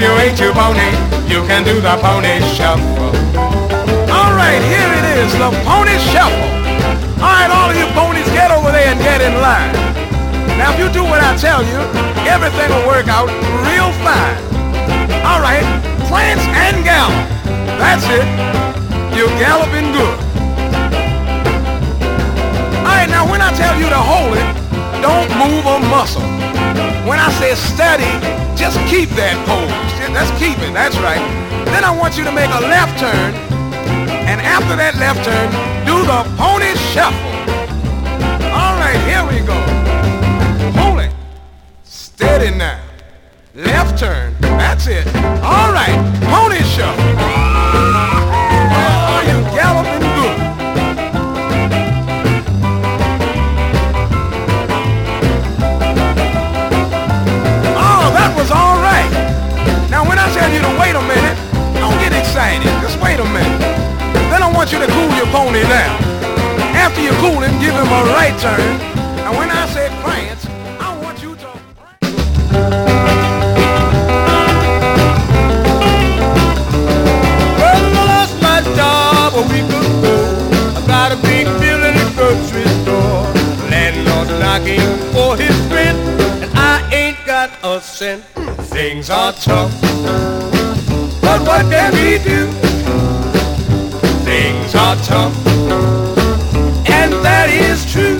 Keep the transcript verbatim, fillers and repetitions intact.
you ain't too bony, you can do the pony shuffle. All right, here it is, the pony shuffle. All right, all of you ponies, get over there and get in line. Now, if you do what I tell you, everything will work out real fine. All right, prance and gallop. That's it. You're galloping good. All right, now when I tell you to hold it, don't move a muscle. When I say steady, just keep that pose. Let's keep it, that's right. Then I want you to make a left turn, and after that left turn, do the pony shuffle. All right, here we go. Hold it. Steady now. Left turn, that's it. All right, pony shuffle. Oh, you're galloping good. Was all right. Now when I tell you to wait a minute, don't get excited. Just wait a minute. Then I want you to cool your pony down. After you cool him, give him a right turn. And when I say prance, I want you to well, I lost my job a week ago. I got a big bill in the grocery store. Landlord knocking for his rent, and I ain't got a cent. Things are tough, but what can we do? Things are tough, and that is true.